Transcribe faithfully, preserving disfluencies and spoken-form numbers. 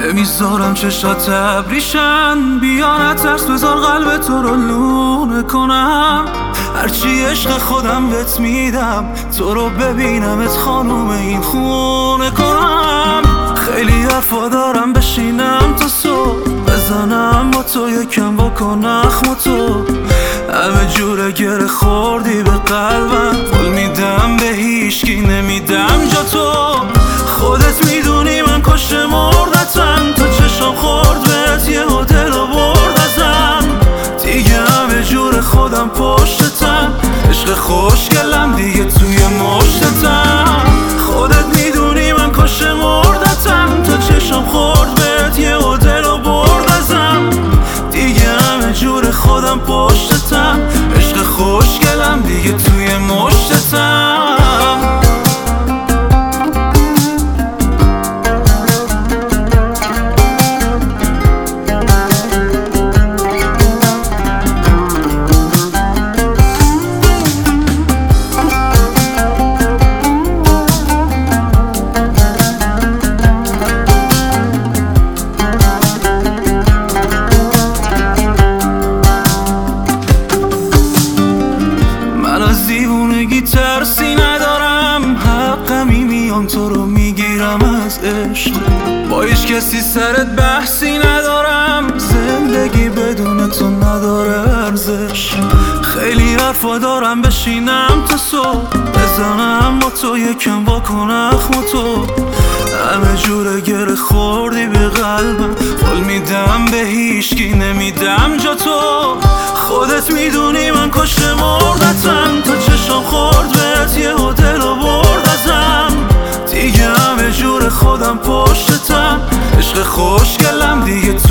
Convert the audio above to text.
نمیذارم چشات ابریشن، بیا نترس بذار قلب تو رو لونه کنم. هرچی عشق خودم بهت میدم، تو رو ببینمت خانوم این خونه کنم. خیلی حرفا دارم بشینم تا صبح، بزنم با تو یکم بکنم اخم تو. همه جوره گره خوردی به قلبم، قول میدم به هیچکی نمیدم جا تو. خودت میدونی من کشت مردتم، تا چشم خورد بهت یه هتل و برد ازم. دیگه همه جور خودم پشتتم، عشق خوشگلم دیگه توی مشتتم. خودت میدونی من کشت مردتم، تا چشم خورد بهت یه هتل و برد ازم. دیگه همه جور خودم پشتتم، عشق خوشگلم دیگه توی مشتتم. دیوونگی ترسی ندارم، حقمی میام تو رو میگیرم از عشق. با هیچ کسی سرت بحثی ندارم، زندگی بدون تو نداره ارزش. خیلی حرفا دارم بشینم تا صبح، بزنم با تو یکم بکنم اخم تو. همه جوره گره خوردی به قلبم، قول میدم به هیچکی نمیدم جا تو. خودت میدونی من کشت مردتم، تا چشم خورد بهت یه هتل و برد ازم. دیگه همه جور خودم پشتتم، عشق خوشگلم دیگه تو